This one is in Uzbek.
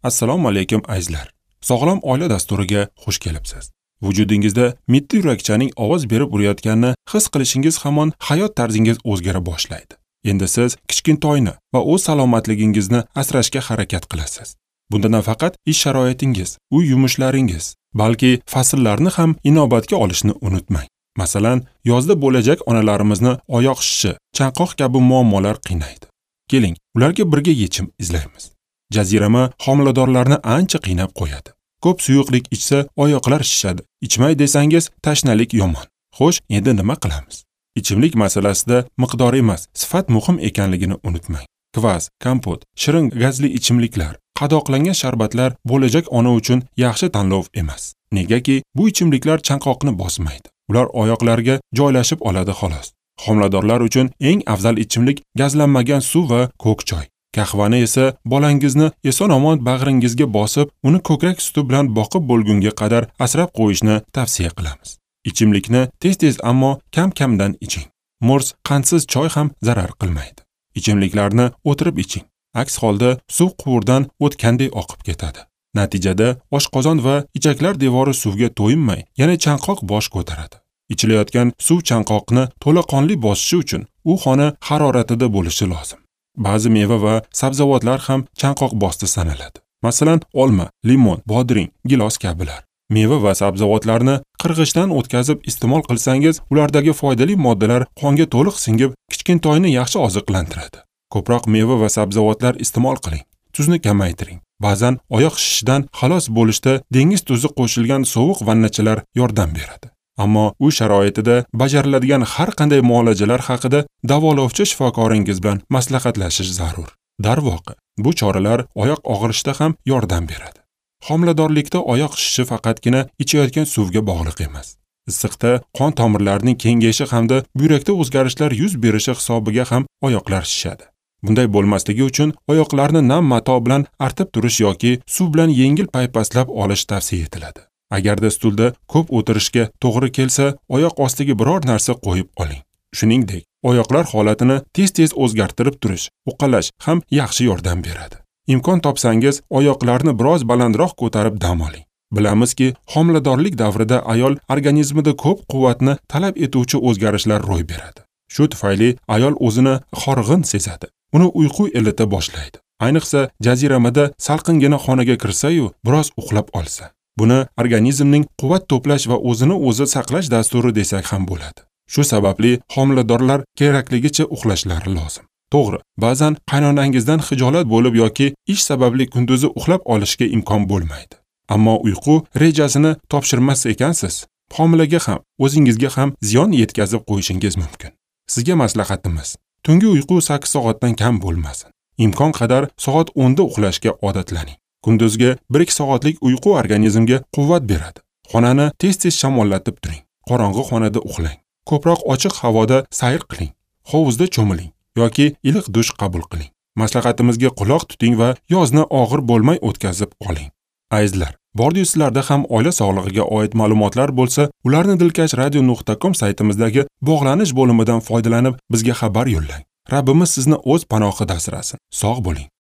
Assalomu alaykum azizlar. Sog'lom oila dasturiga xush kelibsiz. Vujudingizda mitti yurakchaning ovoz berib urayotganini his qilishingiz hamon hayot tarzingiz o'zgara boshlaydi. Endi siz kichkintoyni va o'z salomatligingizni asrashga harakat qilasiz. Bunda nafaqat ish sharoitingiz, uy yumushlaringiz, balki fasllarni ham inobatga olishni unutmang. Masalan, yozda bo'lajak onalarimizni oyoq shishi, chanqoq kabi muammolar qiynaydi. Keling, ularga birga yechim izlaymiz. Jazirama homiladorlarni ancha qiynab qo'yadi. Ko'p suyuqlik ichsa oyoqlar shishadi. Ichmay desangiz tashnalik yomon. Xo'sh, endi nima qilamiz? Ichimlik masalasida miqdor emas, sifat muhim ekanligini unutmang. Kvas, kompot, shirin gazli ichimliklar, qadoqlangan sharbatlar bo'lajak ona uchun yaxshi tanlov emas. Negaki, bu ichimliklar chanqoqni bosmaydi. Ular oyoqlarga joylashib oladi xolos. Homiladorlar uchun eng afzal ichimlik gazlanmagan suv va ko'k choy. Qahvani esa bolangizni eson-omon bag'ringizga bosib, uni ko'krak suti bilan boqib bo'lgunga qadar asrab qo'yishni tavsiya qilamiz. Ichimlikni tez-tez ammo kam-kamdan iching. Mo'rs, qandsiz choy ham zarar qilmaydi. Ichimliklarni o'tirib iching. Aks holda suv quvurdan o'tganday oqib ketadi. Natijada oshqozon va ichaklar devori suvga to'yinmay, yana chanqoq bosh ko'taradi. Ichilayotgan suv chanqoqni to'laqonli bosishi uchun u xona haroratida bo'lishi lozim. Ba'zi meva va sabzavotlar ham chanqoq bosti sanaladi. Masalan, olma, limon, bodring, gilos kabilar. Meva va sabzavotlarni qirg'ichdan o'tkazib iste'mol qilsangiz, ulardagi foydali moddalar qonga to'liq singib, kichkintoyni yaxshi oziqlantiradi. Ko'proq meva va sabzavotlar iste'mol qiling. Tuzni kamaytiring. Ba'zan oyoq shishidan xalos bo'lishda dengiz tuzi qo'shilgan sovuq vannachalar yordam beradi. Ammo u sharoitida bajariladigan har qanday muolajalar haqida davolovchi shifokoringiz bilan maslahatlashish zarur. Darvoqe, bu choralar oyoq og'rishida ham yordam beradi. Homiladorlikda oyoq shishi faqatgina ichayotgan suvga bog'liq emas. Issiqda qon tomirlarining kengayishi hamda buyrakda o'zgarishlar yuz berishi hisobiga ham oyoqlar shishadi. Bunday bo'lmasligi uchun oyoqlarni nam mato bilan artib turish yoki suv bilan yengil paypaslab olish tavsiya etiladi. Agarda stulda ko'p o'tirishga to'g'ri kelsa, oyoq ostiga biror narsa qo'yib oling. Shuningdek, oyoqlar holatini tez-tez o'zgartirib turish, uqalash ham yaxshi yordam beradi. Imkon topsangiz, oyoqlarni biroz balandroq ko'tarib dam oling. Bilamizki, homiladorlik davrida ayol organizmida ko'p quvvatni talab etuvchi o'zgarishlar ro'y beradi. Shu tufayli ayol o'zini horg'in sezadi. Uni uyqu elita boshlaydi. Ayniqsa, jaziramada salqingina xonaga kirsa-yu, biroz uxlab olsa. Buni organizmning quvvat to'plash va o'zini o'zi saqlash dasturi desak ham bo'ladi. Shu sababli homiladorlar kerakligicha uxlashlari lozim. To'g'ri, ba'zan qaynonangizdan xijolat bo'lib yoki ish sababli kunduzi uxlab olishga imkon bo'lmaydi. Ammo uyqu rejasini topshirmas ekansiz, homilaga ham, o'zingizga ham ziyon yetkazib qo'yishingiz mumkin. Sizga maslahatimiz: tungi uyqu 8 soatdan kam bo'lmasin. Imkon qadar soat 10 da uxlashga odatlaning. Kunduzgi 1-2 soatlik uyqu organizmga quvvat beradi. Xonani tez-tez shamollatib turing. Qorong'i xonada uxlang. Ko'proq ochiq havoda sayr qiling. Hovuzda cho'miling yoki iliq dush qabul qiling. Maslahatimizga quloq tuting va yozni og'ir bo'lmay o'tkazib oling. Azizlar, bordi sizlarda ham oila sog'lig'iga oid ma'lumotlar bo'lsa, ularni dilkashradio.com saytimizdagi bog'lanish bo'limidan foydalanib bizga xabar yo'llang. Rabbimiz sizni o'z panohida asrasin. Sog' bo'ling.